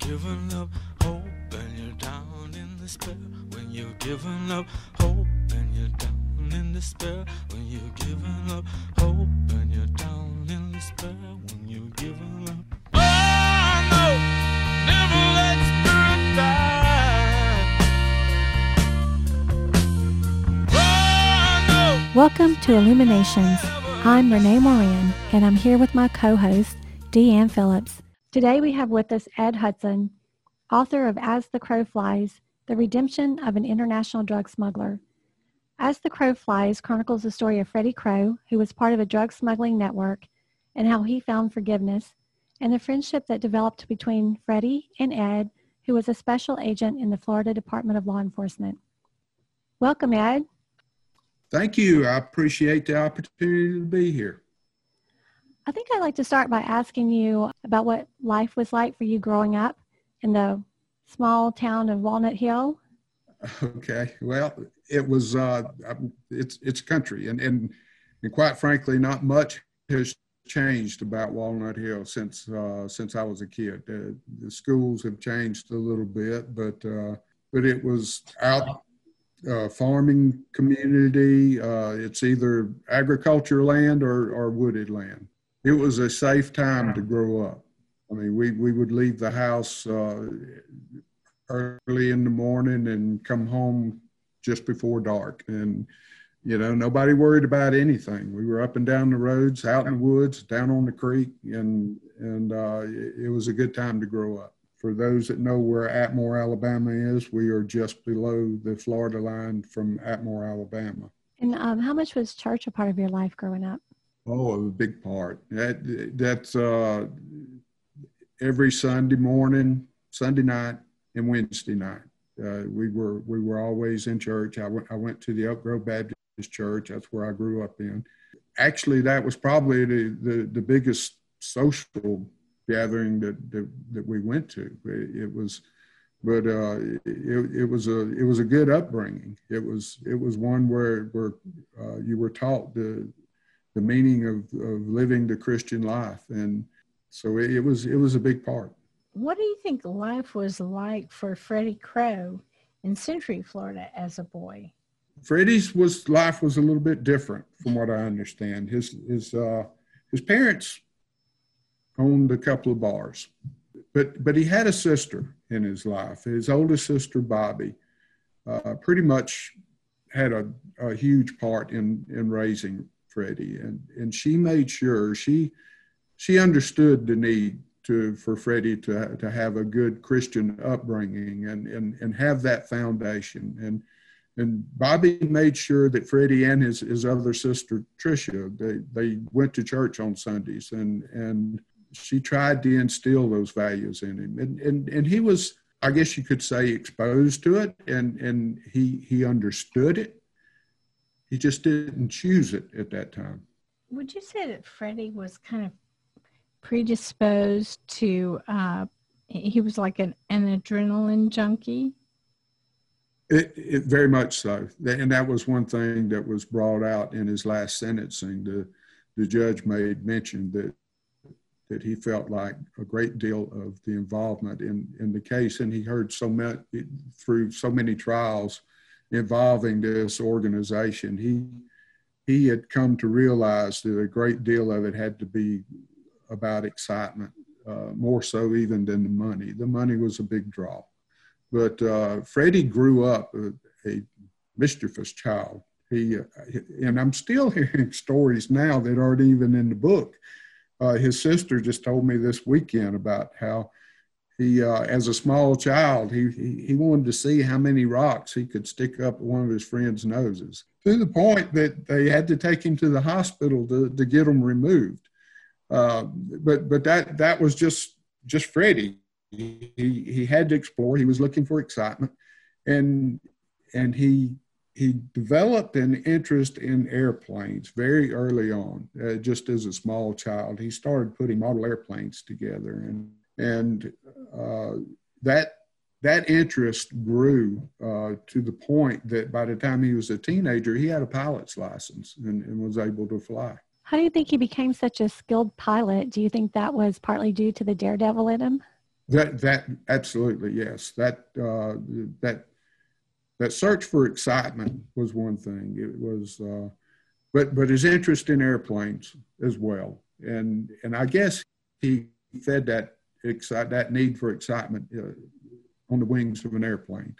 giving up hope and you're down in despair. When you're giving up hope and you're down in despair. When you're giving up hope and you're down in despair. When you're giving up. Oh no, never let spirit die. Oh no. Welcome to Illuminations. I'm Renee Moran, and I'm here with my co-host, Deanne Phillips. Today we have with us Ed Hudson, author of As the Crow Flies, The Redemption of an International Drug Smuggler. As the Crow Flies chronicles the story of Freddie Crow, who was part of a drug smuggling network, and how he found forgiveness, and the friendship that developed between Freddie and Ed, who was a special agent in the Florida Department of Law Enforcement. Welcome, Ed. Thank you. I appreciate the opportunity to be here. I think I'd like to start by asking you about what life was like for you growing up in the small town of Walnut Hill. Okay. Well, it was, it's country and quite frankly, not much has changed about Walnut Hill since I was a kid. The schools have changed a little bit, but it was out farming community. It's either agriculture land or wooded land. It was a safe time to grow up. I mean, we would leave the house early in the morning and come home just before dark. And, you know, nobody worried about anything. We were up and down the roads, out in the woods, down on the creek, and it was a good time to grow up. For those that know where Atmore, Alabama is, we are just below the Florida line from Atmore, Alabama. And how much was church a part of your life growing up? Oh, a big part. That's every Sunday morning, Sunday night, and Wednesday night. We were always in church. I went to the Oak Grove Baptist Church. That's where I grew up in. Actually, that was probably the biggest social gathering that we went to. It was a good upbringing. It was one where you were taught the meaning of living the Christian life. And so it was a big part. What do you think life was like for Freddie Crow in Century, Florida as a boy? Freddie's life was a little bit different from what I understand. His parents owned a couple of bars, but he had a sister in his life. His oldest sister, Bobby, pretty much had a huge part in raising Freddie, and she made sure she understood the need for Freddie to have a good Christian upbringing and have that foundation. And Bobby made sure that Freddie and his other sister Tricia, they went to church on Sundays, and she tried to instill those values in him. And he was, I guess you could say, exposed to it, and he understood it. He just didn't choose it at that time. Would you say that Freddie was kind of predisposed to, he was like an adrenaline junkie? It very much so. And that was one thing that was brought out in his last sentencing. The judge made mention that he felt like a great deal of the involvement in the case, and he heard so much through so many trials involving this organization. He had come to realize that a great deal of it had to be about excitement, more so even than the money. The money was a big draw. But Freddie grew up a mischievous child. And I'm still hearing stories now that aren't even in the book. His sister just told me this weekend about how he, as a small child, he wanted to see how many rocks he could stick up one of his friends' noses, to the point that they had to take him to the hospital to get them removed. But that was just Freddie. He had to explore. He was looking for excitement, and he developed an interest in airplanes very early on. Just as a small child, he started putting model airplanes together, and that interest grew to the point that by the time he was a teenager, he had a pilot's license and was able to fly. How do you think he became such a skilled pilot? Do you think that was partly due to the daredevil in him? That absolutely, yes. That search for excitement was one thing. It was, but his interest in airplanes as well, and I guess he fed that need for excitement on the wings of an airplane,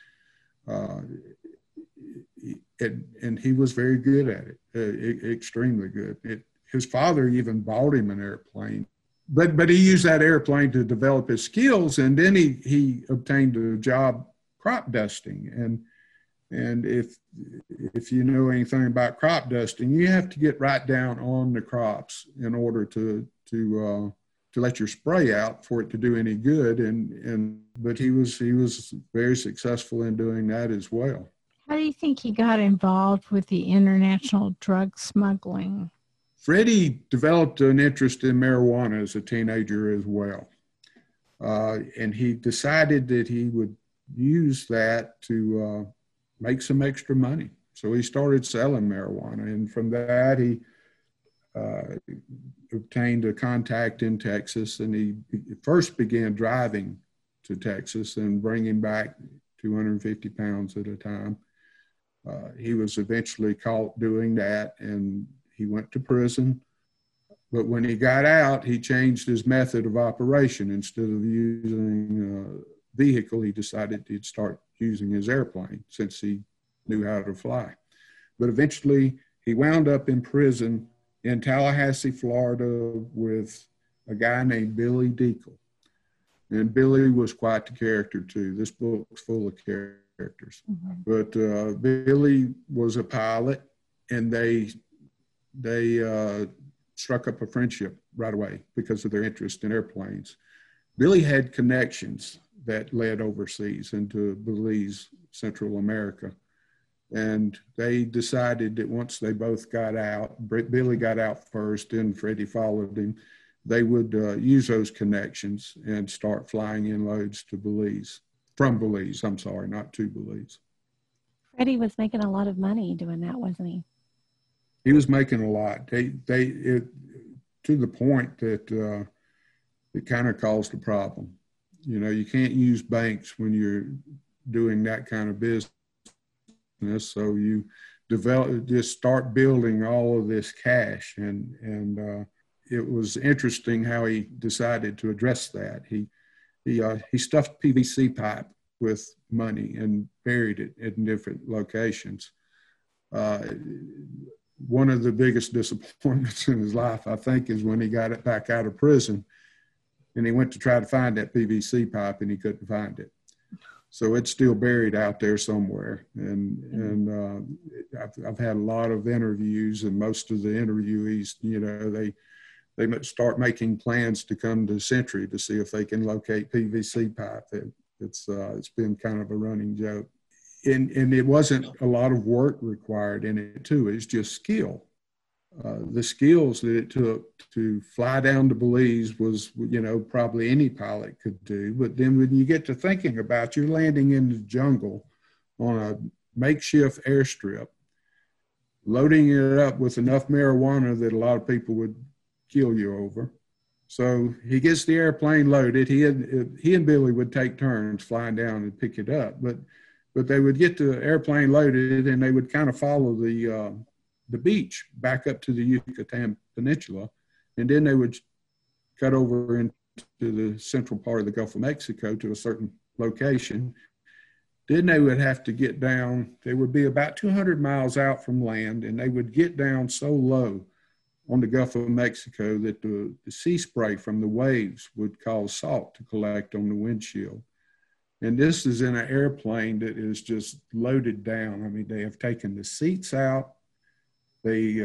and he was very good at it, extremely good. His father even bought him an airplane, but he used that airplane to develop his skills, and then he obtained a job crop dusting. And if you know anything about crop dusting, you have to get right down on the crops in order to let your spray out for it to do any good. But he was very successful in doing that as well. How do you think he got involved with the international drug smuggling? Freddie developed an interest in marijuana as a teenager as well. And he decided that he would use that to make some extra money. So he started selling marijuana. And from that, he obtained a contact in Texas. And he first began driving to Texas and bringing back 250 pounds at a time. He was eventually caught doing that, and he went to prison. But when he got out, he changed his method of operation. Instead of using a vehicle, he decided he'd start using his airplane since he knew how to fly. But eventually, he wound up in prison in Tallahassee, Florida, with a guy named Billy Deacle. And Billy was quite the character, too. This book's full of characters. Mm-hmm. But Billy was a pilot, and they struck up a friendship right away because of their interest in airplanes. Billy had connections that led overseas into Belize, Central America. And they decided that once they both got out, Billy got out first and Freddie followed him, they would use those connections and start flying in loads to Belize. From Belize, I'm sorry, not to Belize. Freddie was making a lot of money doing that, wasn't he? He was making a lot. To the point that it kind of caused a problem. You know, you can't use banks when you're doing that kind of business. So you just start building all of this cash. And it was interesting how he decided to address that. He stuffed PVC pipe with money and buried it in different locations. One of the biggest disappointments in his life, I think, is when he got it back out of prison and he went to try to find that PVC pipe and he couldn't find it. So it's still buried out there somewhere. And I've had a lot of interviews, and most of the interviewees, you know, they start making plans to come to Century to see if they can locate PVC pipe. It's been kind of a running joke. And it wasn't a lot of work required in it too. It's just skill. The skills that it took to fly down to Belize was, you know, probably any pilot could do. But then when you get to thinking about you're landing in the jungle on a makeshift airstrip, loading it up with enough marijuana that a lot of people would kill you over. So he gets the airplane loaded. He and Billy would take turns flying down and pick it up. But they would get the airplane loaded and they would kind of follow the beach back up to the Yucatan Peninsula. And then they would cut over into the central part of the Gulf of Mexico to a certain location. Then they would have to get down. They would be about 200 miles out from land, and they would get down so low on the Gulf of Mexico that the sea spray from the waves would cause salt to collect on the windshield. And this is in an airplane that is just loaded down. I mean, they have taken the seats out. They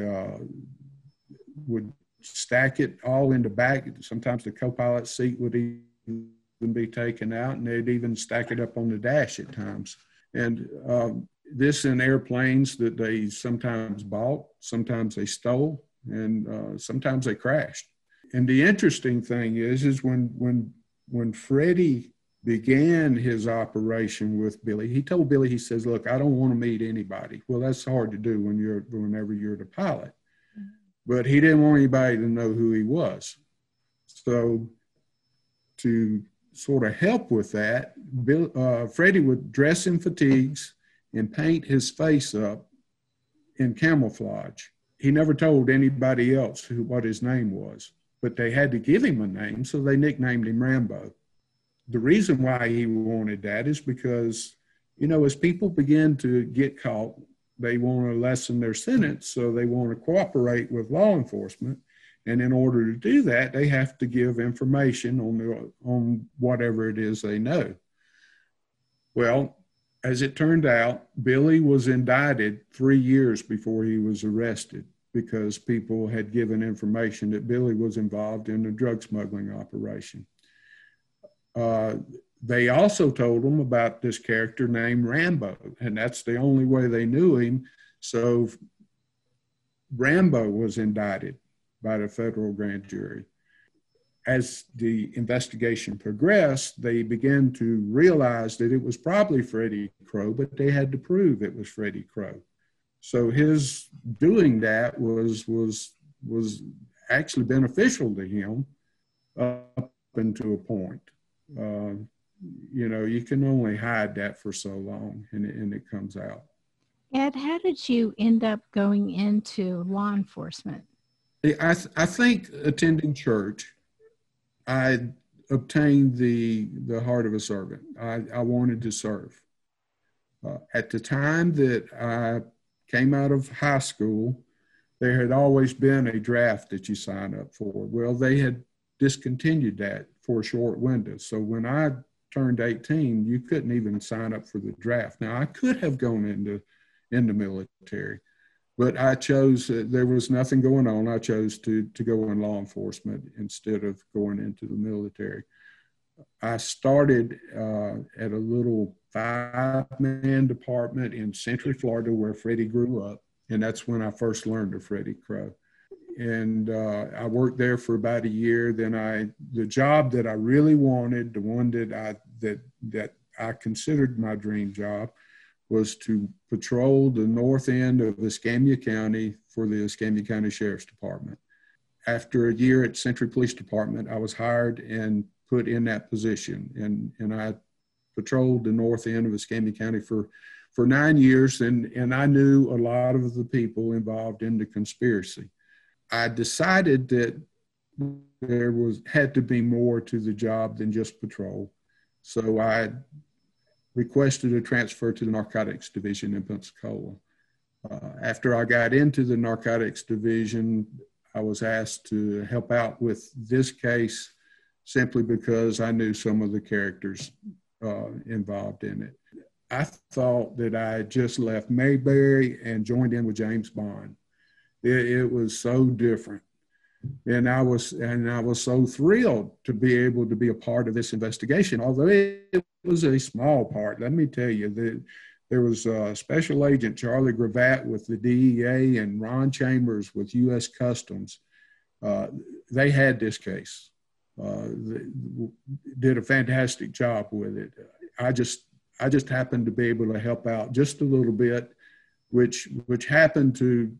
would stack it all in the back. Sometimes the co-pilot seat would even be taken out, and they'd even stack it up on the dash at times. And this in airplanes that they sometimes bought, sometimes they stole, and sometimes they crashed. And the interesting thing is when Freddie began his operation with Billy, he told Billy, he says, "Look, I don't want to meet anybody." Well, that's hard to do whenever you're the pilot. But he didn't want anybody to know who he was. So to sort of help with that, Freddie would dress in fatigues and paint his face up in camouflage. He never told anybody else what his name was, but they had to give him a name, so they nicknamed him Rambo. The reason why he wanted that is because, as people begin to get caught, they want to lessen their sentence, so they want to cooperate with law enforcement. And in order to do that, they have to give information on whatever it is they know. Well, as it turned out, Billy was indicted 3 years before he was arrested because people had given information that Billy was involved in a drug smuggling operation. They also told him about this character named Rambo, and that's the only way they knew him. So Rambo was indicted by the federal grand jury. As the investigation progressed, they began to realize that it was probably Freddie Crow, but they had to prove it was Freddie Crow. So his doing that was actually beneficial to him up until a point. You can only hide that for so long, and it comes out. Ed, how did you end up going into law enforcement? I think attending church, I obtained the heart of a servant. I wanted to serve. At the time that I came out of high school, there had always been a draft that you sign up for. Well, they had discontinued that for a short window. So when I turned 18, you couldn't even sign up for the draft. Now, I could have gone into military, but I chose, there was nothing going on. I chose to go in law enforcement instead of going into the military. I started at a little 5-man department in Century, Florida, where Freddie grew up. And that's when I first learned of Freddie Crow. And I worked there for about a year. Then the job that I really wanted, the one that I considered my dream job, was to patrol the north end of Escambia County for the Escambia County Sheriff's Department. After a year at Century Police Department, I was hired and put in that position. And I patrolled the north end of Escambia County for 9 years, and I knew a lot of the people involved in the conspiracy. I decided that there had to be more to the job than just patrol. So I requested a transfer to the Narcotics Division in Pensacola. After I got into the Narcotics Division, I was asked to help out with this case simply because I knew some of the characters involved in it. I thought that I had just left Mayberry and joined in with James Bond. It was so different. And I was so thrilled to be able to be a part of this investigation, although it was a small part. Let me tell you that there was Special Agent Charlie Gravatt with the DEA and Ron Chambers with U.S. Customs. They had this case. They did a fantastic job with it. I just happened to be able to help out just a little bit, which happened to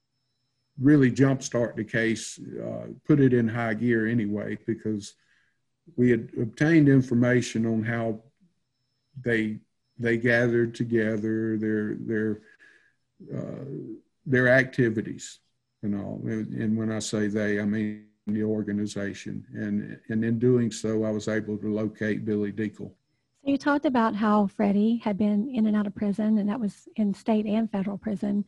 really jumpstart the case, put it in high gear anyway, because we had obtained information on how they gathered together their activities and all. And when I say they, I mean the organization. And in doing so, I was able to locate Billy Deacle. So you talked about how Freddie had been in and out of prison, and that was in state and federal prison.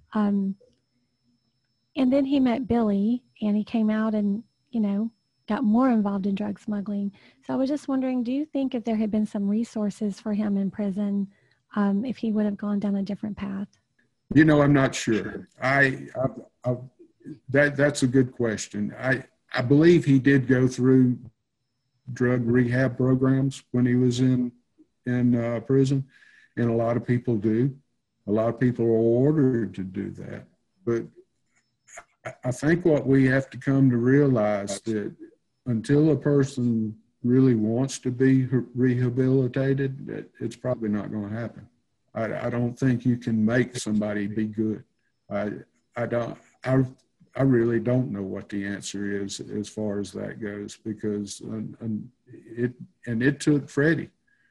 And then he met Billy, and he came out and, got more involved in drug smuggling. So I was just wondering, do you think if there had been some resources for him in prison, if he would have gone down a different path? I'm not sure. That's a good question. I believe he did go through drug rehab programs when he was in prison, and a lot of people do. A lot of people are ordered to do that. But I think what we have to come to realize that until a person really wants to be rehabilitated, it's probably not going to happen. I don't think you can make somebody be good. I I really don't know what the answer is as far as that goes, because it took Freddie,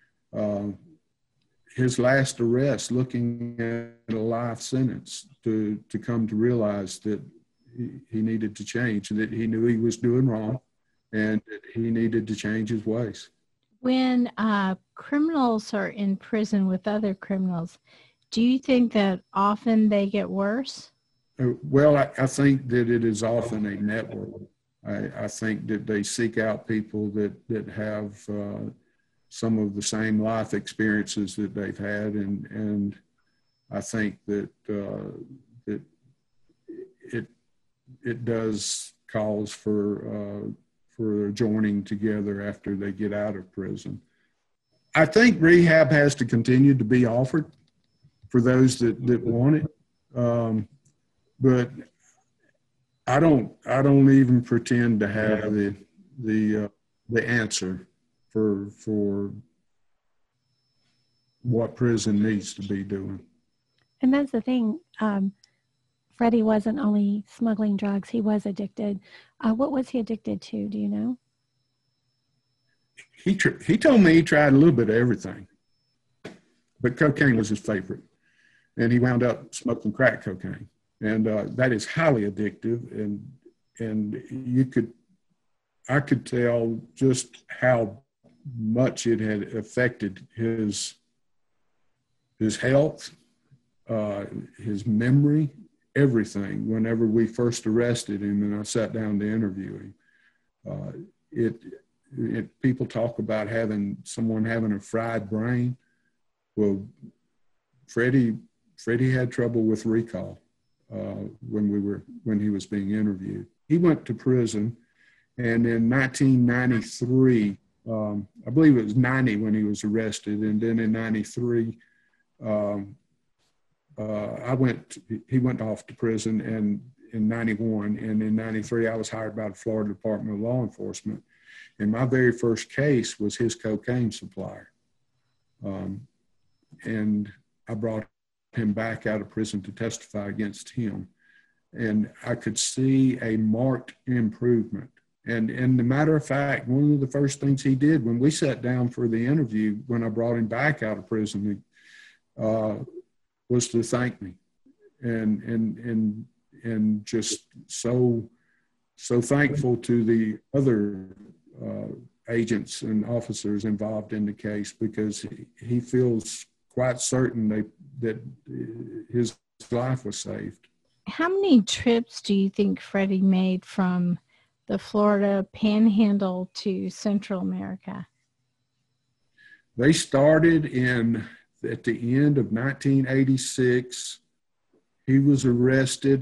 his last arrest, looking at a life sentence, to come to realize that he needed to change, and that he knew he was doing wrong, and that he needed to change his ways. When criminals are in prison with other criminals, do you think that often they get worse? Well, I think that it is often a network. I think that they seek out people that have some of the same life experiences that they've had, and I think that that it does cause for joining together after they get out of prison. I think rehab has to continue to be offered for those that want it. But I don't even pretend to have the answer for what prison needs to be doing. And that's the thing. Freddie wasn't only smuggling drugs; he was addicted. What was he addicted to? Do you know? He told me he tried a little bit of everything, but cocaine was his favorite, and he wound up smoking crack cocaine. And that is highly addictive, and I could tell just how much it had affected his health, his memory, everything. Whenever we first arrested him and I sat down to interview him, people talk about someone having a fried brain. Well, Freddie had trouble with recall. When he was being interviewed, he went to prison, and in 1993, I believe it was 90 when he was arrested, and then in 93, he went off to prison, and in 91, and in 93, I was hired by the Florida Department of Law Enforcement, and my very first case was his cocaine supplier, and I brought him back out of prison to testify against him. And I could see a marked improvement. And the matter of fact, one of the first things he did when we sat down for the interview, when I brought him back out of prison, was to thank me. And just so thankful to the other agents and officers involved in the case, because he feels quite certain that his life was saved. How many trips do you think Freddie made from the Florida Panhandle to Central America? They started at the end of 1986. He was arrested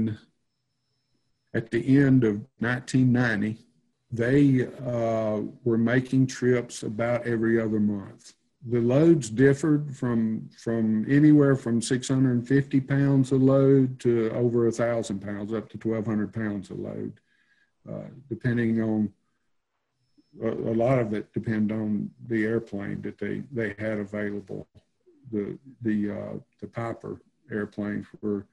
at the end of 1990. They were making trips about every other month. The loads differed from anywhere from 650 pounds a load to over 1,000 pounds, up to 1,200 pounds a load, depending on, a lot of it depended on the airplane that they had available. The Piper airplanes were,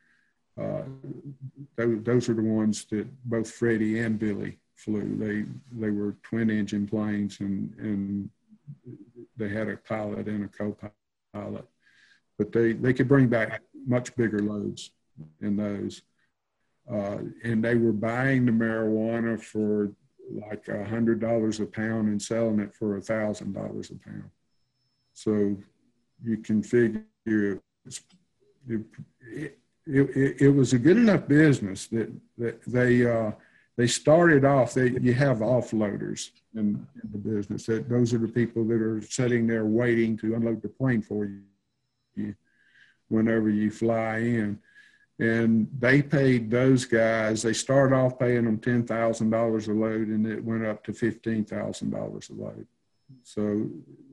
those are the ones that both Freddie and Billy flew. They were twin engine planes, and they had a pilot and a co-pilot, but they could bring back much bigger loads in those. And they were buying the marijuana for like $100 a pound and selling it for $1,000 a pound. So you can figure it was a good enough business that they started off. You have offloaders in the business. Those are the people that are sitting there waiting to unload the plane for you whenever you fly in. And they paid those guys, they started off paying them $10,000 a load, and it went up to $15,000 a load. So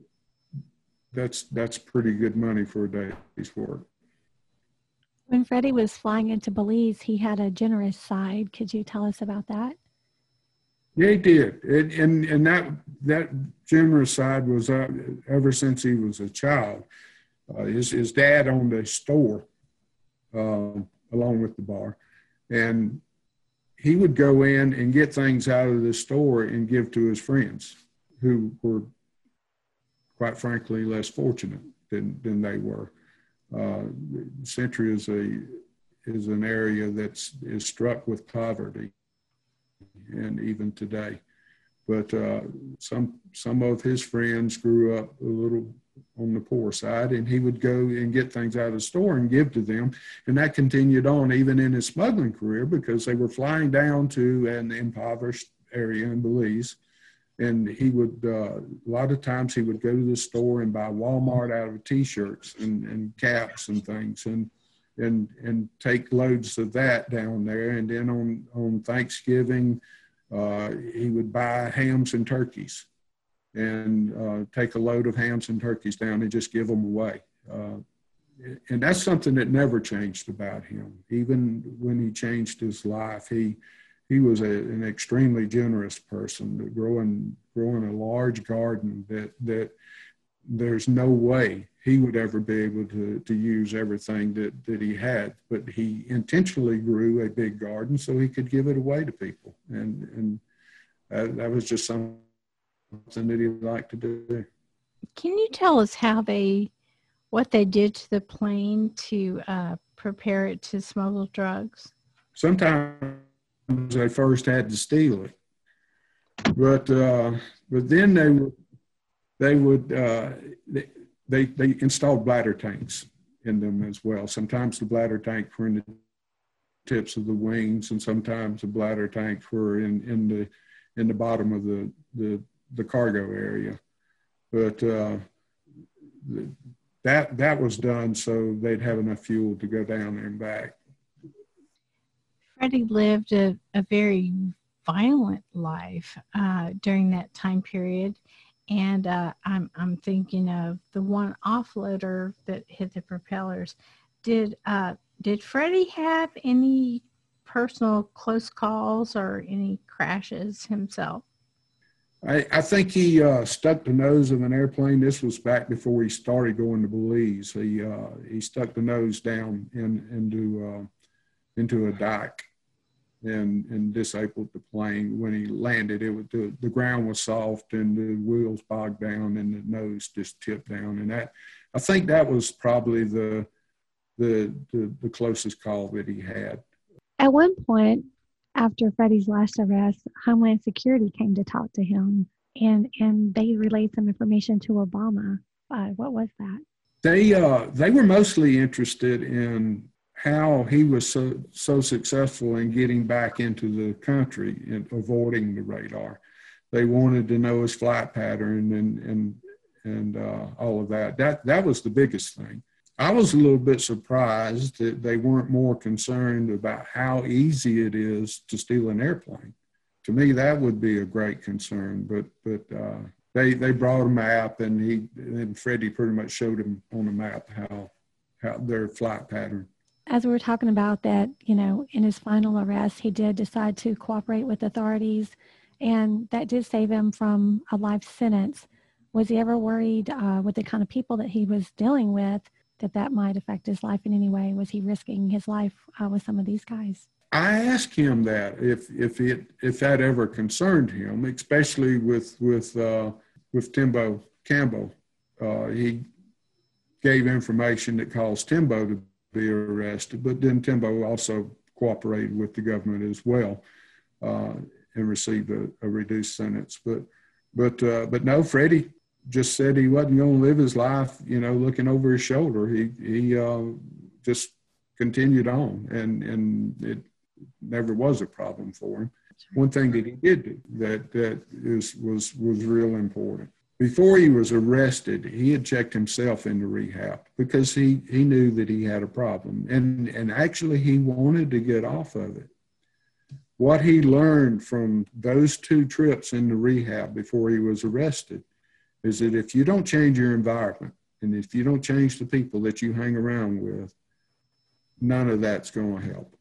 that's pretty good money for a day's work. When Freddie was flying into Belize, he had a generous side. Could you tell us about that? Yeah, he did. And that generous side was ever since he was a child. His dad owned a store along with the bar. And he would go in and get things out of the store and give to his friends who were, quite frankly, less fortunate than they were. Century is an area is struck with poverty, and even today. But some of his friends grew up a little on the poor side, and he would go and get things out of the store and give to them. And that continued on even in his smuggling career, because they were flying down to an impoverished area in Belize. And he would, a lot of times he would go to the store and buy Walmart out of T-shirts and caps and things, and take loads of that down there. And then on Thanksgiving, he would buy hams and turkeys and take a load of hams and turkeys down and just give them away. And that's something that never changed about him. Even when he changed his life, he was an extremely generous person, growing a large garden that there's no way he would ever be able to use everything that he had, but he intentionally grew a big garden so he could give it away to people. And that was just something that he liked to do. Can you tell us what they did to the plane to prepare it to smuggle drugs? Sometimes they first had to steal it, but then they installed bladder tanks in them as well. Sometimes the bladder tanks were in the tips of the wings, and sometimes the bladder tanks were in the bottom of the cargo area. But that was done so they'd have enough fuel to go down there and back. Freddie lived a very violent life during that time period. And I'm thinking of the one offloader that hit the propellers. Did Freddie have any personal close calls or any crashes himself? I think he stuck the nose of an airplane. This was back before he started going to Belize. He stuck the nose down into a dike and disabled the plane. When he landed, the ground was soft and the wheels bogged down and the nose just tipped down. And I think that was probably the closest call that he had. At one point, after Freddie's last arrest, Homeland Security came to talk to him, and they relayed some information to Obama. What was that? They were mostly interested in how he was so successful in getting back into the country and avoiding the radar. They wanted to know his flight pattern and all of that. That was the biggest thing. I was a little bit surprised that they weren't more concerned about how easy it is to steal an airplane. To me, that would be a great concern. But they brought a map, and Freddie pretty much showed him on the map how their flight pattern. As we were talking about that, in his final arrest, he did decide to cooperate with authorities, and that did save him from a life sentence. Was he ever worried with the kind of people that he was dealing with that might affect his life in any way? Was he risking his life with some of these guys? I asked him that if that ever concerned him, especially with Timbo Campbell. He gave information that caused Timbo to be arrested, but then Timbo also cooperated with the government as well and received a reduced sentence. But no, Freddie just said he wasn't going to live his life, looking over his shoulder. He just continued on, and it never was a problem for him. One thing that he did do that was real important. Before he was arrested, he had checked himself into rehab because he knew that he had a problem, and actually he wanted to get off of it. What he learned from those 2 trips into rehab before he was arrested is that if you don't change your environment and if you don't change the people that you hang around with, none of that's going to help.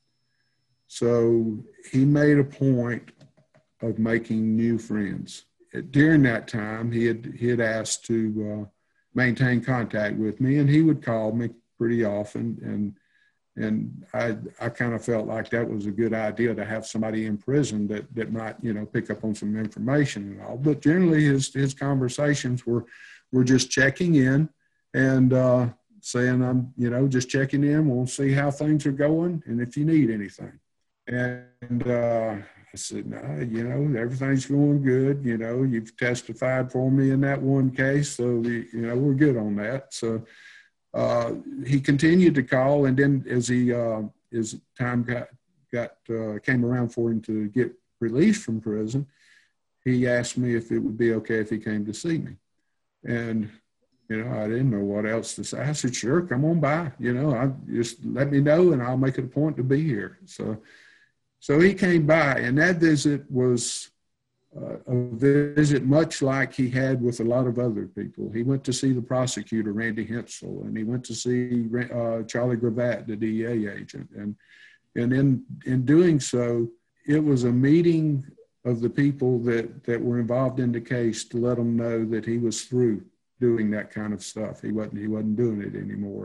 So he made a point of making new friends. During that time, he had asked to maintain contact with me, and he would call me pretty often And I kind of felt like that was a good idea to have somebody in prison that might, pick up on some information and all. But generally his conversations were just checking in and saying, I'm, just checking in. We'll see how things are going and if you need anything. And I said, no, everything's going good. You've testified for me in that one case. So, we're good on that. So he continued to call. And then as time came around for him to get released from prison, he asked me if it would be okay if he came to see me. And, I didn't know what else to say. I said, sure, come on by. I just let me know and I'll make it a point to be here. So he came by, and that visit was a visit much like he had with a lot of other people. He went to see the prosecutor, Randy Hensel, and he went to see Charlie Gravatt, the DEA agent. And in doing so, it was a meeting of the people that were involved in the case to let them know that he was through doing that kind of stuff. He wasn't doing it anymore,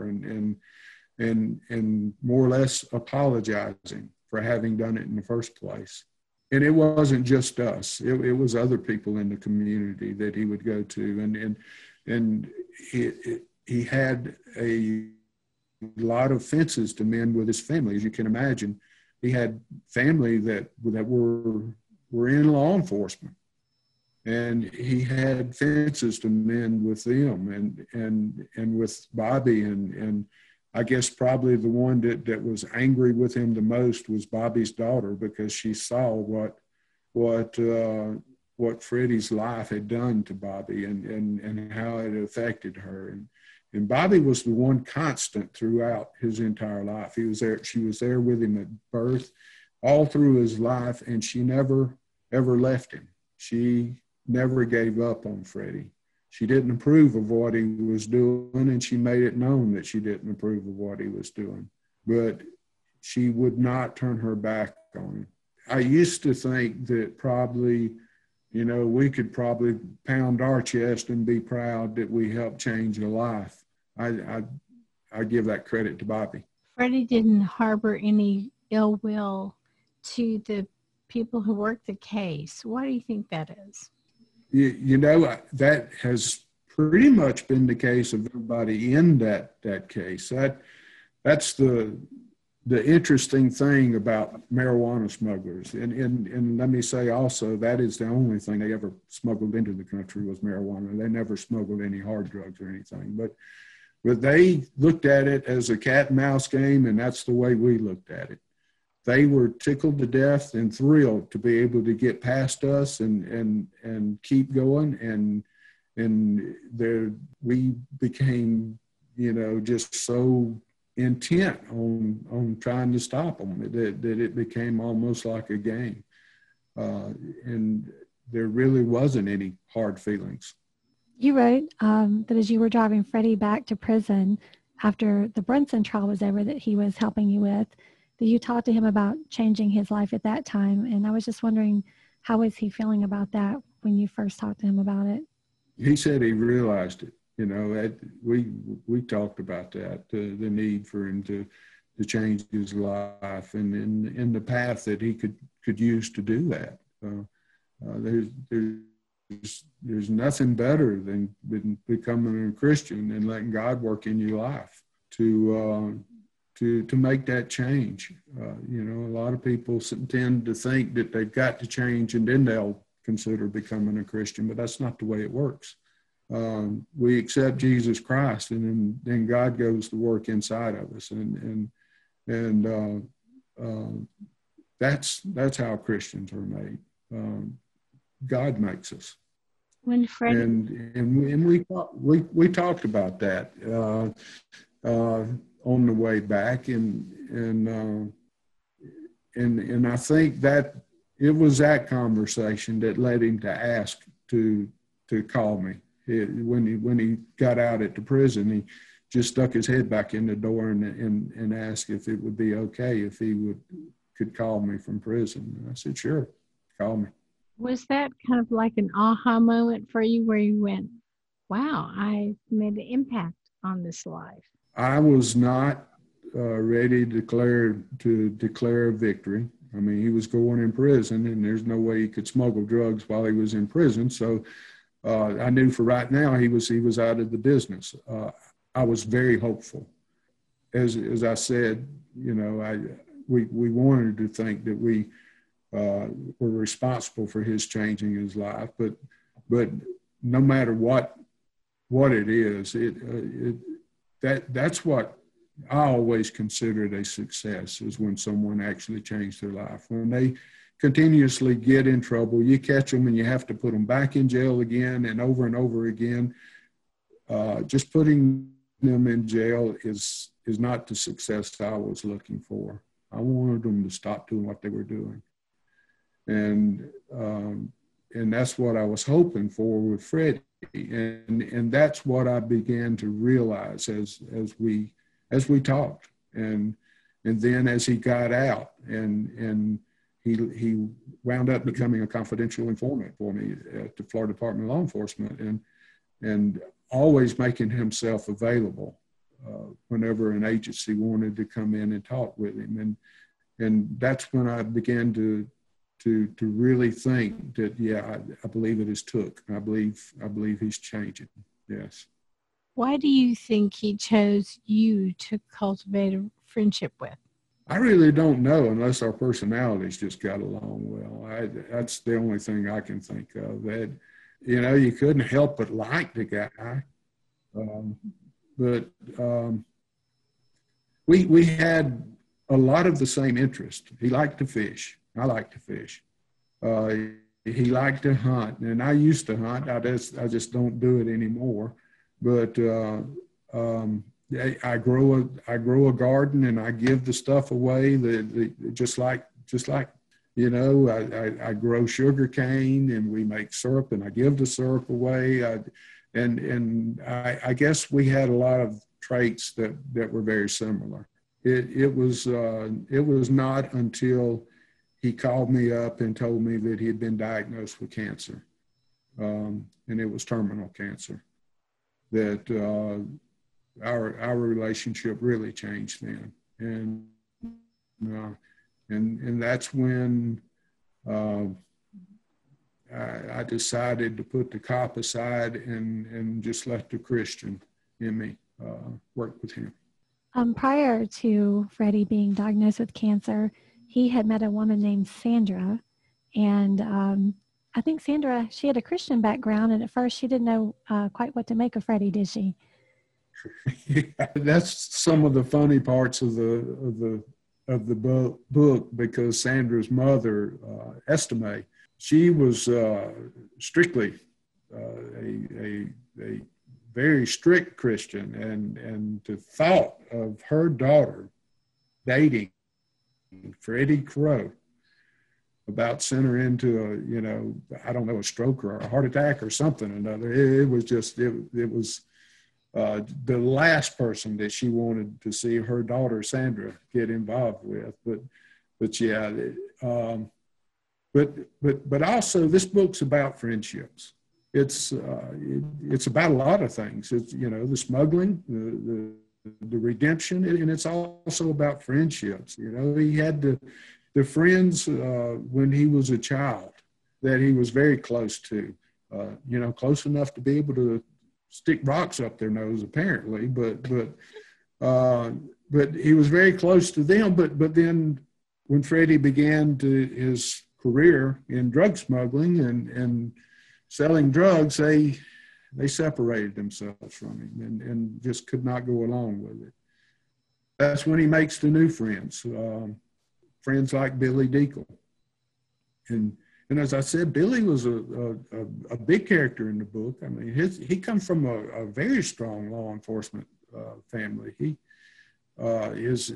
and more or less apologizing for having done it in the first place. And it wasn't just us. It was other people in the community that he would go to. And he had a lot of fences to mend with his family. As you can imagine, he had family that were in law enforcement. And he had fences to mend with them and with Bobby. And I guess probably the one that was angry with him the most was Bobby's daughter, because she saw what Freddie's life had done to Bobby and how it affected her. And Bobby was the one constant throughout his entire life. He was there. She was there with him at birth, all through his life, and she never, ever left him. She never gave up on Freddie. She didn't approve of what he was doing, and she made it known that she didn't approve of what he was doing. But she would not turn her back on him. I used to think that probably, we could probably pound our chest and be proud that we helped change a life. I give that credit to Bobby. Freddie didn't harbor any ill will to the people who worked the case. Why do you think that is? That has pretty much been the case of everybody in that case. That's the interesting thing about marijuana smugglers. And let me say also, that is the only thing they ever smuggled into the country was marijuana. They never smuggled any hard drugs or anything. But they looked at it as a cat and mouse game, and that's the way we looked at it. They were tickled to death and thrilled to be able to get past us and keep going. And we became, just so intent on trying to stop them that it became almost like a game. And there really wasn't any hard feelings. You wrote that as you were driving Freddie back to prison after the Brunson trial was over that he was helping you with, that you talked to him about changing his life at that time. And I was just wondering, how was he feeling about that when you first talked to him about it? He said he realized it. We talked about that, the need for him to change his life and in the path that he could use to do that. There's nothing better than becoming a Christian and letting God work in your life to make that change. A lot of people tend to think that they've got to change and then they'll consider becoming a Christian, but that's not the way it works. We accept Jesus Christ, and then God goes to work inside of us, and that's how Christians are made. God makes us. When Freddie and we talked about that on the way back, and I think that it was that conversation that led him to ask to call me. When he got out at the prison, he just stuck his head back in the door and asked if it would be okay if he could call me from prison. And I said, sure, call me. Was that kind of like an aha moment for you where you went, wow, I made an impact on this life? I was not ready to declare victory. I mean, he was going in prison, and there's no way he could smuggle drugs while he was in prison. So I knew for right now he was out of the business. I was very hopeful. As I said, we wanted to think that we were responsible for his changing his life, but no matter what it is, that's what I always considered a success, is when someone actually changed their life. When they continuously get in trouble, you catch them and you have to put them back in jail again and over again. Just putting them in jail is not the success I was looking for. I wanted them to stop doing what they were doing. And that's what I was hoping for with Freddie. And that's what I began to realize as we talked, and then as he got out, and he wound up becoming a confidential informant for me at the Florida Department of Law Enforcement, and always making himself available whenever an agency wanted to come in and talk with him, and that's when I began to really think that, yeah, I believe it is took. I believe he's changing. Yes. Why do you think he chose you to cultivate a friendship with? I really don't know, unless our personalities just got along well. That's the only thing I can think of. That, you couldn't help but like the guy. But we had a lot of the same interest. He liked to fish. I like to fish. He liked to hunt, and I used to hunt. I just don't do it anymore. But I grow a garden, and I give the stuff away. Just like I grow sugar cane, and we make syrup, and I give the syrup away. I guess we had a lot of traits that were very similar. It was not until he called me up and told me that he had been diagnosed with cancer, and it was terminal cancer, that our relationship really changed then. And that's when I decided to put the cop aside and just let the Christian in me work with him. Prior to Freddie being diagnosed with cancer, he had met a woman named Sandra, and I think Sandra, she had a Christian background, and at first she didn't know quite what to make of Freddie, did she? Yeah, that's some of the funny parts of the book, because Sandra's mother, Estime, she was strictly a very strict Christian, and the thought of her daughter dating Freddie Crow about sent her into a stroke or a heart attack or something or another. It was the last person that she wanted to see her daughter Sandra get involved with. But yeah, but also this book's about friendships. It's about a lot of things. It's the smuggling, the redemption, and it's also about friendships. He had the friends when he was a child that he was very close to, close enough to be able to stick rocks up their nose, apparently, but he was very close to them. But then when Freddie began his career in drug smuggling and selling drugs, they separated themselves from him and just could not go along with it. That's when he makes the new friends, friends like Billy Deacle. And as I said, Billy was a big character in the book. I mean, he comes from a very strong law enforcement family. His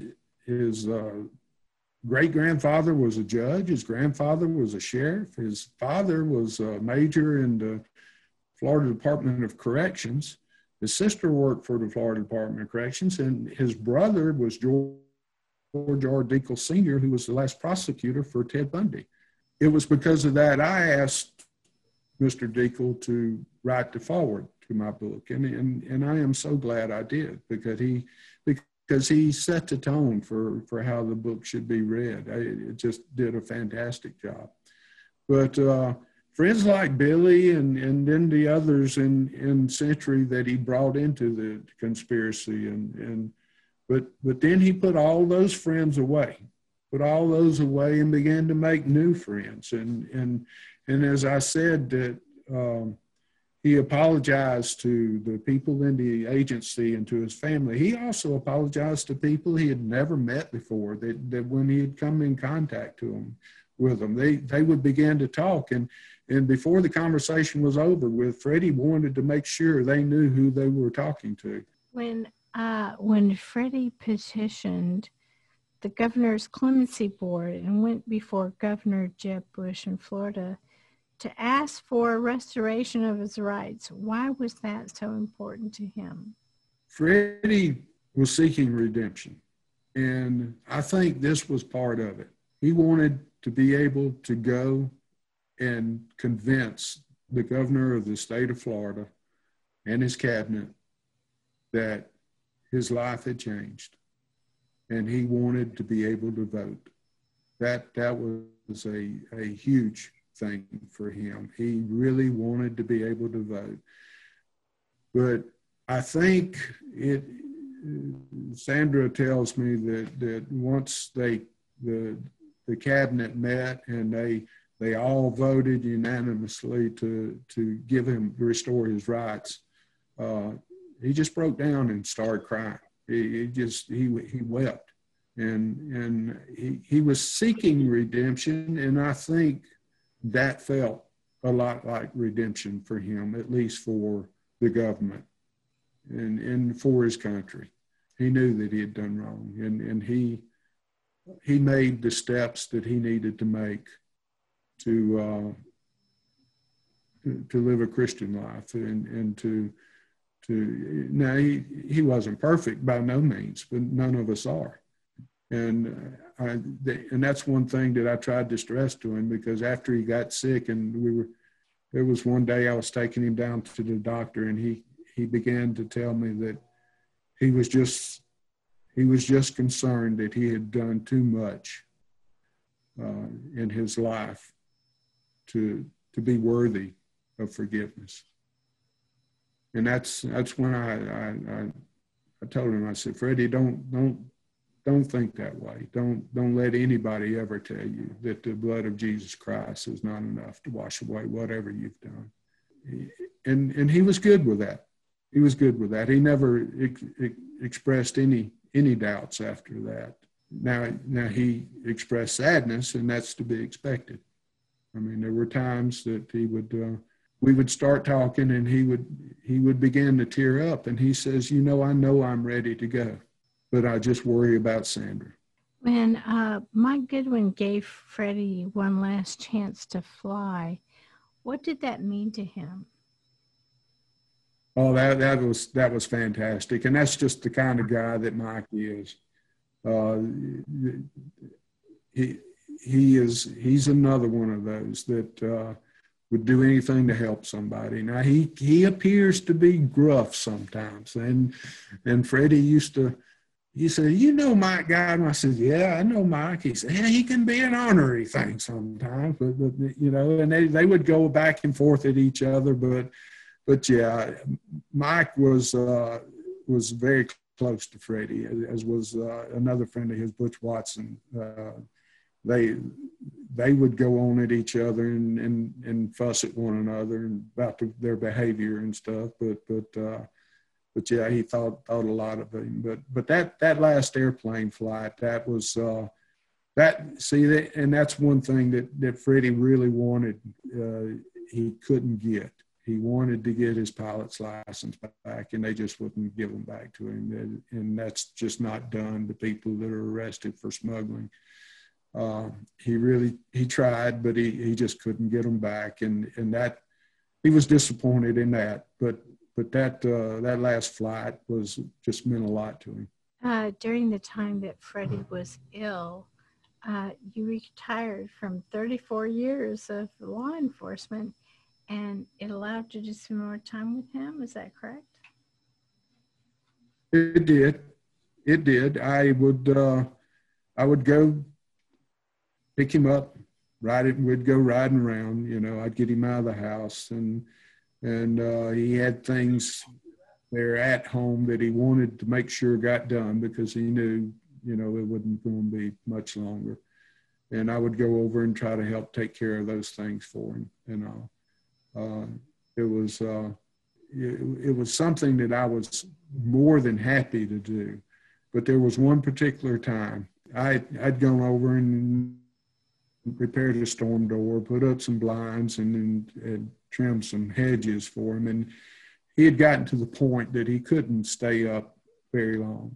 great-grandfather was a judge. His grandfather was a sheriff. His father was a major in the Florida Department of Corrections. His sister worked for the Florida Department of Corrections, and his brother was George R. Deacle Sr., who was the last prosecutor for Ted Bundy. It was because of that I asked Mr. Deacle to write the foreword to my book, and I am so glad I did, because because he set the tone for how the book should be read. It just did a fantastic job. But friends like Billy and then the others in Century that he brought into the conspiracy, but then he put all those friends away, and began to make new friends. And as I said, that he apologized to the people in the agency and to his family. He also apologized to people he had never met before, that when he had come in contact with them, they would begin to talk. And before the conversation was over with, Freddie wanted to make sure they knew who they were talking to. When Freddie petitioned the governor's clemency board and went before Governor Jeb Bush in Florida to ask for a restoration of his rights, why was that so important to him? Freddie was seeking redemption, and I think this was part of it. He wanted to be able to go and convince the governor of the state of Florida and his cabinet that his life had changed, and he wanted to be able to vote. That was a huge thing for him. He really wanted to be able to vote. But I think Sandra tells me that once the cabinet met and they all voted unanimously to give him, restore his rights, he just broke down and started crying. He wept, and he was seeking redemption, and I think that felt a lot like redemption for him, at least for the government and for his country. He knew that he had done wrong, and he made the steps that he needed to make to live a Christian life, and to now he wasn't perfect by no means, but none of us are. And that's one thing that I tried to stress to him, because after he got sick, and there was one day I was taking him down to the doctor, and he began to tell me that he was just concerned that he had done too much in his life to be worthy of forgiveness. And that's when I told him, I said, Freddie, don't think that way. Don't let anybody ever tell you that the blood of Jesus Christ is not enough to wash away whatever you've done. And he was good with that. He was good with that. He never expressed any doubts after that. Now he expressed sadness, and that's to be expected. I mean, there were times that we would start talking, and he would begin to tear up, and he says, I know I'm ready to go, but I just worry about Sandra. When Mike Goodwin gave Freddie one last chance to fly, what did that mean to him? Oh, that was fantastic, and that's just the kind of guy that Mike is. He's another one of those that would do anything to help somebody. Now he appears to be gruff sometimes, and Freddie he said, Mike Godwin? I said, yeah, I know Mike. He said, yeah, he can be an ornery thing sometimes, but and they would go back and forth at each other, but yeah, Mike was very close to Freddie, as was another friend of his, Butch Watson. They would go on at each other and fuss at one another about their behavior and stuff. But yeah, he thought a lot of him. But that last airplane flight, that was and that's one thing that Freddie really wanted. He couldn't get. He wanted to get his pilot's license back, and they just wouldn't give him back to him. And that's just not done to people that are arrested for smuggling. He tried, but he just couldn't get them back, and that he was disappointed in that. But that last flight just meant a lot to him. During the time that Freddie was ill, you retired from 34 years of law enforcement, and it allowed you to spend more time with him. Is that correct? It did. it did. I would go pick him up, we'd go riding around, you know, I'd get him out of the house, and he had things there at home that he wanted to make sure got done because he knew, you know, it wasn't going to be much longer. And I would go over and try to help take care of those things for him, you know. It was something that I was more than happy to do. But there was one particular time I'd gone over and repaired a storm door, put up some blinds, and trimmed some hedges for him. And he had gotten to the point that he couldn't stay up very long.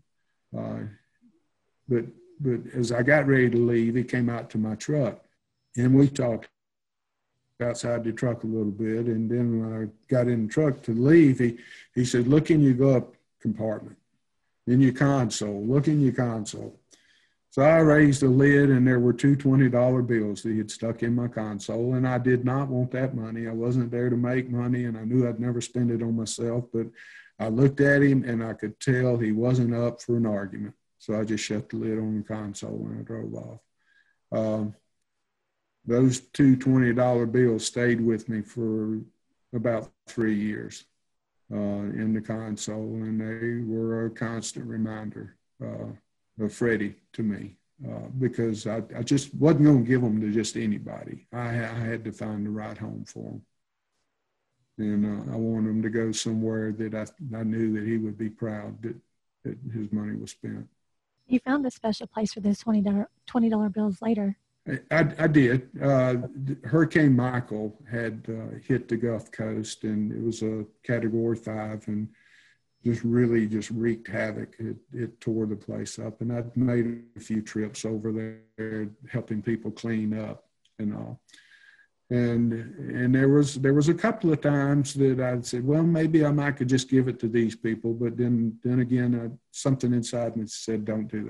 But as I got ready to leave, he came out to my truck, and we talked outside the truck a little bit. And then when I got in the truck to leave, he said, "Look in your glove compartment, in your console, look in your console." So I raised the lid, and there were two $20 bills that he had stuck in my console, and I did not want that money. I wasn't there to make money, and I knew I'd never spend it on myself, but I looked at him, and I could tell he wasn't up for an argument. So I just shut the lid on the console and I drove off. Those two $20 bills stayed with me for about 3 years in the console, and they were a constant reminder of Freddie to me because I just wasn't going to give them to just anybody. I had to find the right home for them. And I wanted him to go somewhere that I knew that he would be proud that his money was spent. You found a special place for those $20 bills later. I did. Hurricane Michael had hit the Gulf Coast, and it was a Category 5, and just wreaked havoc. It tore the place up, and I'd made a few trips over there helping people clean up and all. And there was a couple of times that I'd said, well, maybe I might could just give it to these people. But then again, something inside me said, don't do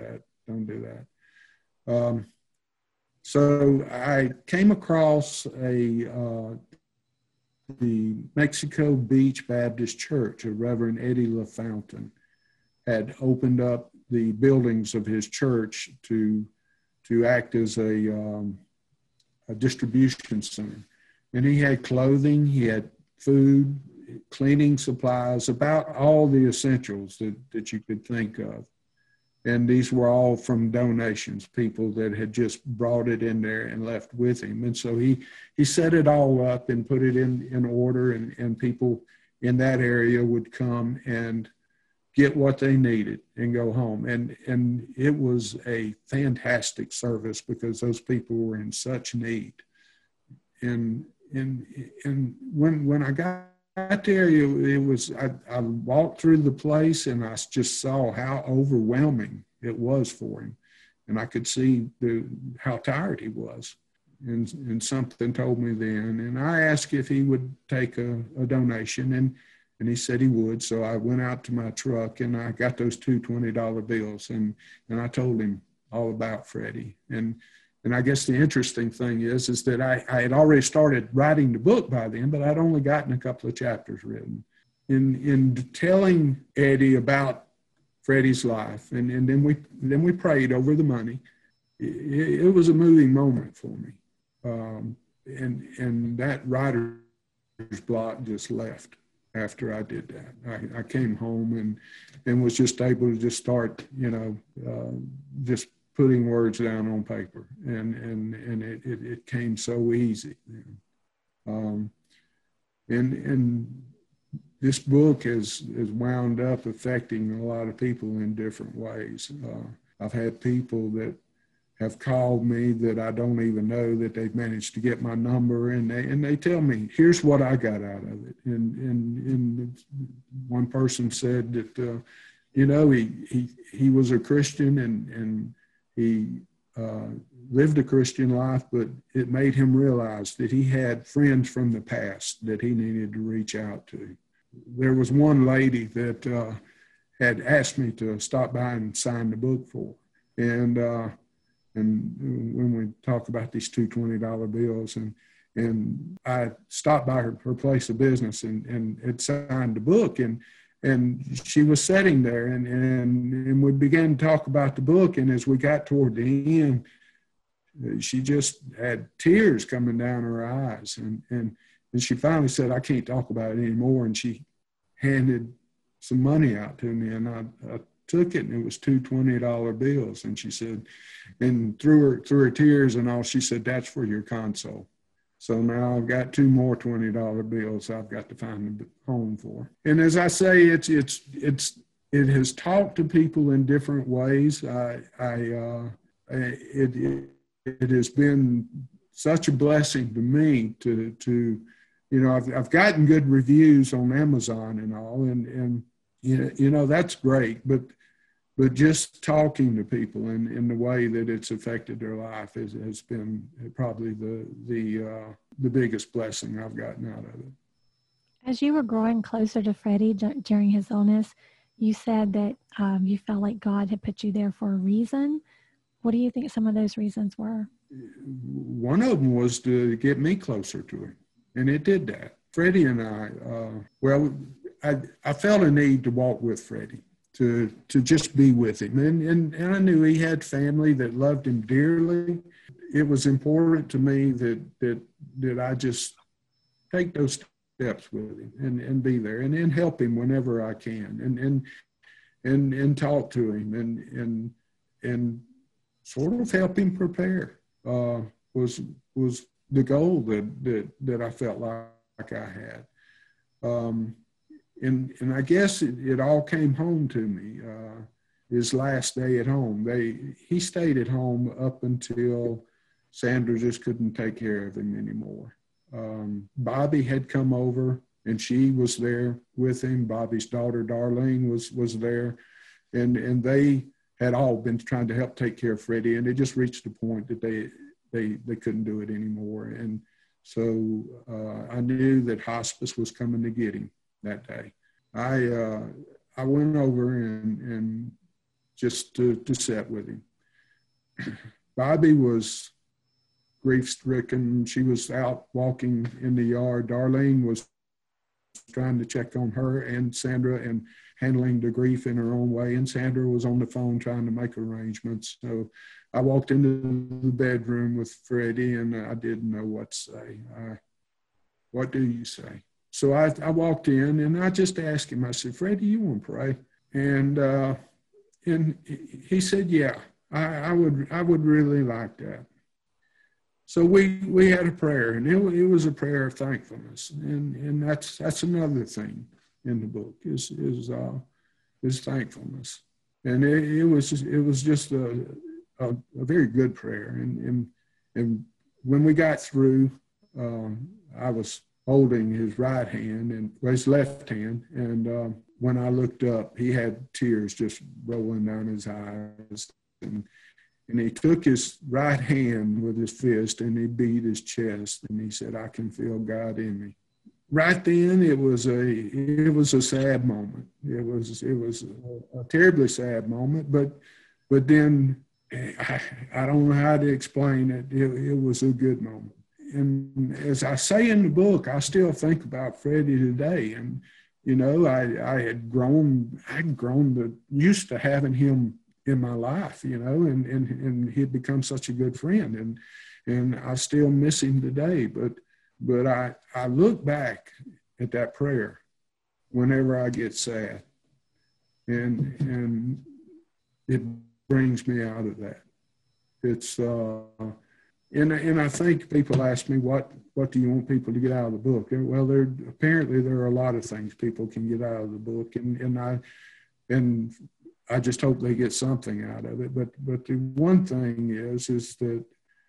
that. So I came across the Mexico Beach Baptist Church. Reverend Eddie LaFountain had opened up the buildings of his church to act as a distribution center. And he had clothing, he had food, cleaning supplies, about all the essentials that you could think of. And these were all from donations, people that had just brought it in there and left with him. And so he set it all up and put it in order, and people in that area would come and get what they needed and go home. And it was a fantastic service because those people were in such need. And when I got there, it was, I walked through the place and I just saw how overwhelming it was for him. And I could see how tired he was. And something told me then. And I asked if he would take a donation, and he said he would. So I went out to my truck and I got those two $20 bills, and I told him all about Freddie. And I guess the interesting thing is that I had already started writing the book by then, but I'd only gotten a couple of chapters written. In telling Eddie about Freddie's life, and then we prayed over the money. It was a moving moment for me, and that writer's block just left after I did that. I came home and was just able to just start, just putting words down on paper, and it came so easy. And this book has wound up affecting a lot of people in different ways. I've had people that have called me that I don't even know that they've managed to get my number, and they tell me, here's what I got out of it. And one person said that, he was a Christian and he lived a Christian life, but it made him realize that he had friends from the past that he needed to reach out to. There was one lady that had asked me to stop by and sign the book for her. And when we talk about these two $20 bills, and I stopped by her place of business and had signed the book, and and she was sitting there, and we began to talk about the book. And as we got toward the end, she just had tears coming down her eyes. And she finally said, I can't talk about it anymore. And she handed some money out to me, and I took it, and it was two $20 bills. And she said, and through her tears and all, she said, that's for your console. So now I've got two more $20 bills I've got to find a home for. And as I say, it has talked to people in different ways. It has been such a blessing to me to I've gotten good reviews on Amazon and all, and that's great, but just talking to people in the way that it's affected their life has been probably the biggest blessing I've gotten out of it. As you were growing closer to Freddie during his illness, you said that you felt like God had put you there for a reason. What do you think some of those reasons were? One of them was to get me closer to him, and it did that. Freddie and I felt a need to walk with Freddie, to just be with him. And I knew he had family that loved him dearly. It was important to me that I just take those steps with him and be there and help him whenever I can and talk to him and sort of help him prepare was the goal that I felt like I had. And I guess it all came home to me. His last day at home, he stayed at home up until Sandra just couldn't take care of him anymore. Bobby had come over, and she was there with him. Bobby's daughter, Darlene, was there, and they had all been trying to help take care of Freddie, and it just reached a point that they couldn't do it anymore. And so I knew that hospice was coming to get him that day. I went over and just to sit with him. Bobby was grief-stricken. She was out walking in the yard. Darlene was trying to check on her and Sandra and handling the grief in her own way. And Sandra was on the phone trying to make arrangements. So I walked into the bedroom with Freddie, and I didn't know what to say. What do you say? So I walked in, and I just asked him, I said, Freddie, you want to pray? And he said, yeah, I would really like that. So we had a prayer, and it was a prayer of thankfulness. And that's another thing in the book is thankfulness. And it was just a very good prayer. And when we got through, I was holding his right hand and his left hand. And when I looked up, he had tears just rolling down his eyes. And he took his right hand with his fist and he beat his chest. And he said, I can feel God in me. Right then, it was a sad moment. It was a terribly sad moment. But then I don't know how to explain it. It was a good moment. And as I say in the book, I still think about Freddie today. And, I had grown used to having him in my life, and he'd become such a good friend. And I still miss him today. But I look back at that prayer whenever I get sad. And it brings me out of that. It's and I think people ask me, what do you want people to get out of the book? Well, apparently there are a lot of things people can get out of the book, and I just hope they get something out of it. But the one thing is that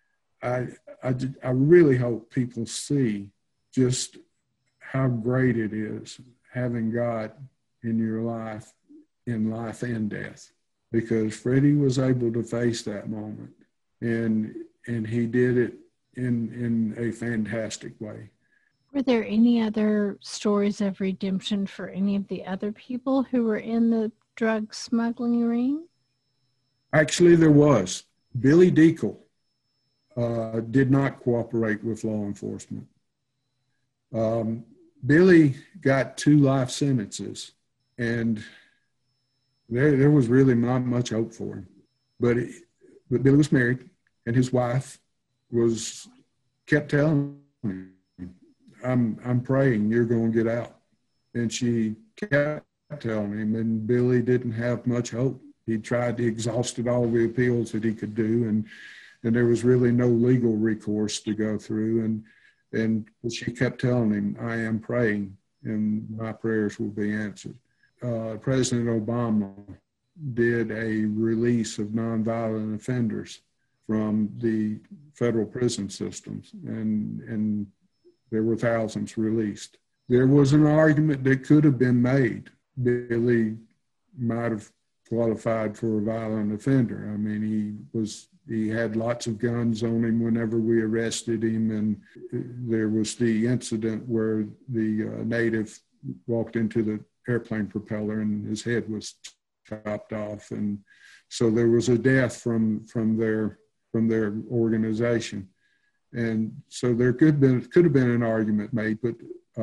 I really hope people see just how great it is having God in your life, in life and death, because Freddie was able to face that moment, and he did it in a fantastic way. Were there any other stories of redemption for any of the other people who were in the drug smuggling ring? Actually, there was. Billy Deacle did not cooperate with law enforcement. Billy got 2 life sentences And there was really not much hope for him. But Billy was married, and his wife kept telling him, I'm praying you're going to get out. And she kept telling him, and Billy didn't have much hope. He exhausted all the appeals that he could do, and there was really no legal recourse to go through. And she kept telling him, I am praying, and my prayers will be answered. President Obama did a release of nonviolent offenders from the federal prison systems, and there were thousands released. There was an argument that could have been made. Billy might have qualified for a violent offender. I mean, he had lots of guns on him whenever we arrested him, and there was the incident where the native walked into the airplane propeller and his head was chopped off, and so there was a death from their organization. And so there could have been an argument made, but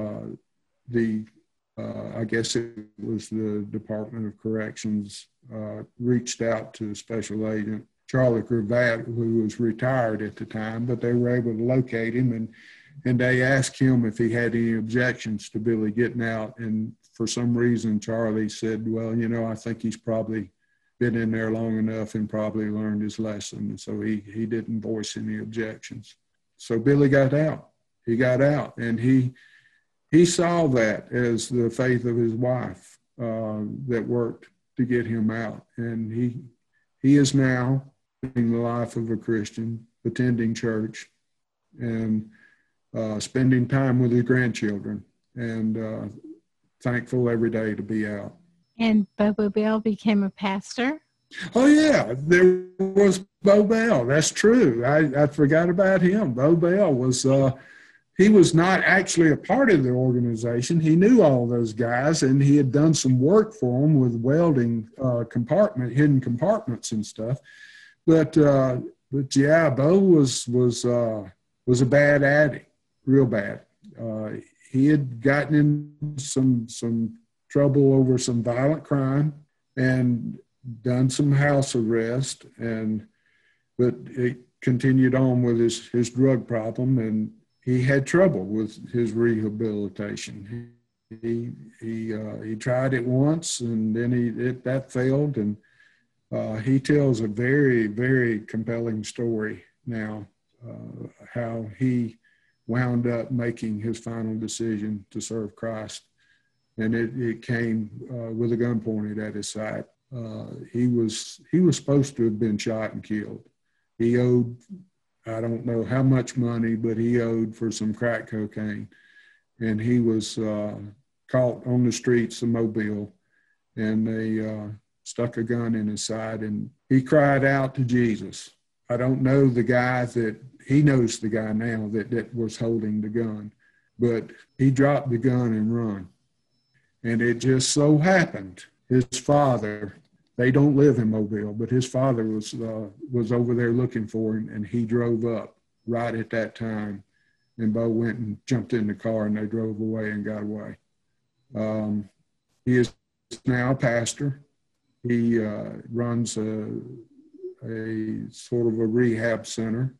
I guess it was the Department of Corrections reached out to Special Agent Charlie Gravatt, who was retired at the time, but they were able to locate him, and they asked him if he had any objections to Billy getting out. And for some reason, Charlie said, well, I think he's probably been in there long enough and probably learned his lesson. And so he didn't voice any objections. So Billy got out. He got out, and he saw that as the faith of his wife that worked to get him out. And he is now living the life of a Christian, attending church, and spending time with his grandchildren, and thankful every day to be out. And Bobo Bell became a pastor? Oh, yeah, there was Bo Bell. That's true. I forgot about him. Bo Bell was, he was not actually a part of the organization. He knew all those guys, and he had done some work for them with welding hidden compartments and stuff. But yeah, Bo was a bad addict, real bad. He had gotten in some trouble over some violent crime and done some house arrest, but it continued on with his drug problem, and he had trouble with his rehabilitation. He tried it once, and then that failed, and he tells a very, very compelling story now, how he wound up making his final decision to serve Christ. And it came with a gun pointed at his side. He was supposed to have been shot and killed. He owed, I don't know how much money, but he owed for some crack cocaine. And he was caught on the streets of Mobile, and they stuck a gun in his side, and he cried out to Jesus. I don't know the guy he knows the guy now that was holding the gun, but he dropped the gun and run. And it just so happened, his father, they don't live in Mobile, but his father was over there looking for him, and he drove up right at that time. And Bo went and jumped in the car, and they drove away and got away. He is now a pastor. He runs a sort of a rehab center,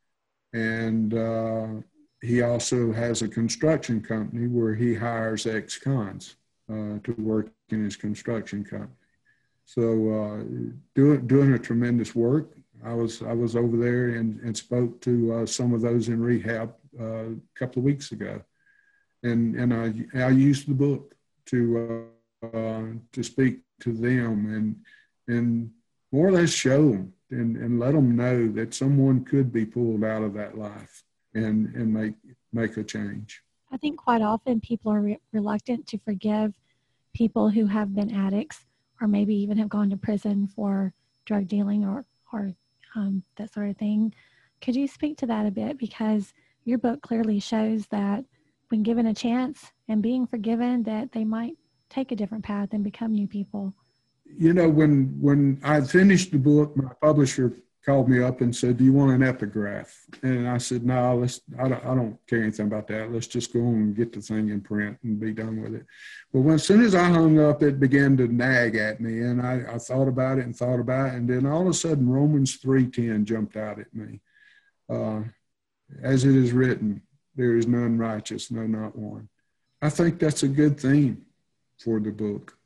and he also has a construction company where he hires ex-cons to work in his construction company. So doing a tremendous work. I was over there and spoke to some of those in rehab a couple of weeks ago, and I used the book to speak to them and more or less show them and let them know that someone could be pulled out of that life and make a change. I think quite often people are reluctant to forgive people who have been addicts, or maybe even have gone to prison for drug dealing or that sort of thing. Could you speak to that a bit? Because your book clearly shows that when given a chance and being forgiven, that they might take a different path and become new people. When I finished the book, my publisher called me up and said, "Do you want an epigraph?" And I said, "No, I don't care anything about that. Let's just go on and get the thing in print and be done with it." But as soon as I hung up, it began to nag at me, and I thought about it, and then all of a sudden Romans 3:10 jumped out at me. As it is written, there is none righteous, no, not one. I think that's a good theme for the book.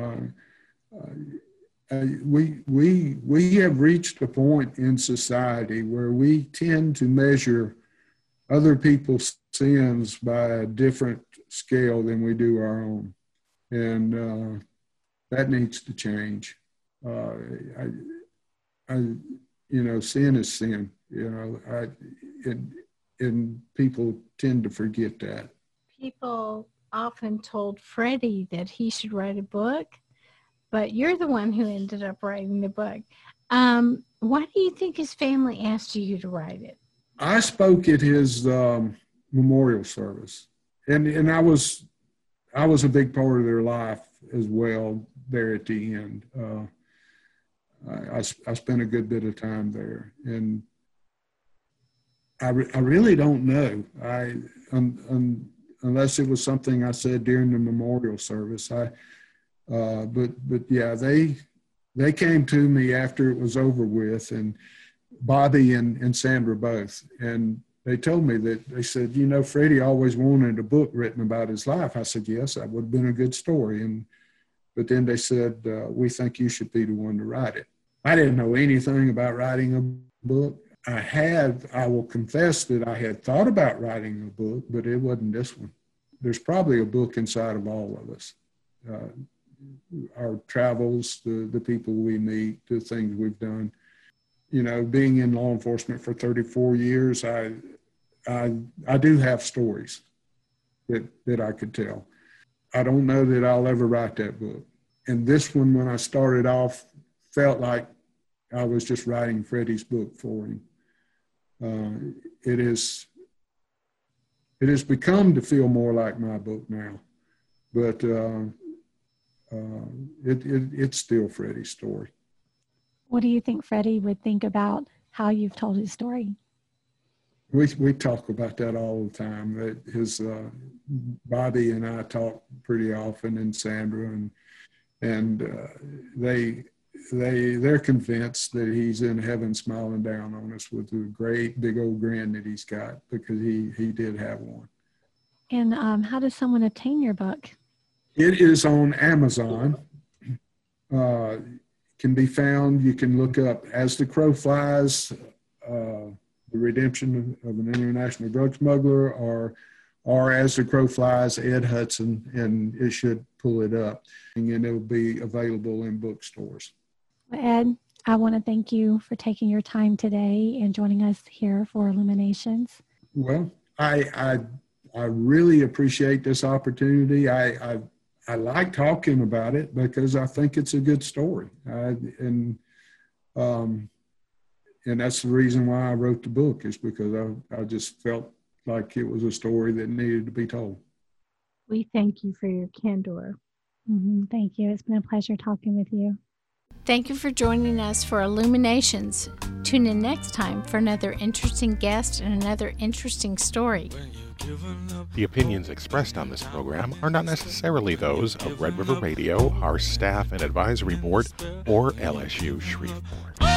We have reached a point in society where we tend to measure other people's sins by a different scale than we do our own. And that needs to change. Sin is sin, and people tend to forget that. People often told Freddie that he should write a book, but you're the one who ended up writing the book. Why do you think his family asked you to write it? I spoke at his memorial service, and I was a big part of their life as well there at the end. I spent a good bit of time there, and I really don't know. Unless it was something I said during the memorial service. But yeah, they came to me after it was over with, and Bobby and Sandra both, and they told me that, they said, Freddie always wanted a book written about his life. I said, yes, that would have been a good story. But then they said, we think you should be the one to write it. I didn't know anything about writing a book. I will confess that I had thought about writing a book, but it wasn't this one. There's probably a book inside of all of us. Our travels, the people we meet, the things we've done. Being in law enforcement for 34 years, I do have stories that I could tell. I don't know that I'll ever write that book. And this one, when I started off, felt like I was just writing Freddie's book for him. It has become to feel more like my book now, but it's still Freddie's story. What do you think Freddie would think about how you've told his story? We talk about that all the time. That his Bobby and I talk pretty often, and Sandra, and they're convinced that he's in heaven smiling down on us with a great big old grin that he's got, because he did have one. And how does someone obtain your book? It is on Amazon. Can be found. You can look up As the Crow Flies, The Redemption of an International Drug Smuggler, or As the Crow Flies, Ed Hudson, and it should pull it up, and it'll be available in bookstores. Well, Ed, I want to thank you for taking your time today and joining us here for Illuminations. Well, I really appreciate this opportunity. I like talking about it because I think it's a good story, and that's the reason why I wrote the book, is because I just felt like it was a story that needed to be told. We thank you for your candor. Thank you. It's been a pleasure talking with you. Thank you for joining us for Illuminations. Tune in next time for another interesting guest and another interesting story. The opinions expressed on this program are not necessarily those of Red River Radio, our staff and advisory board, or LSU Shreveport.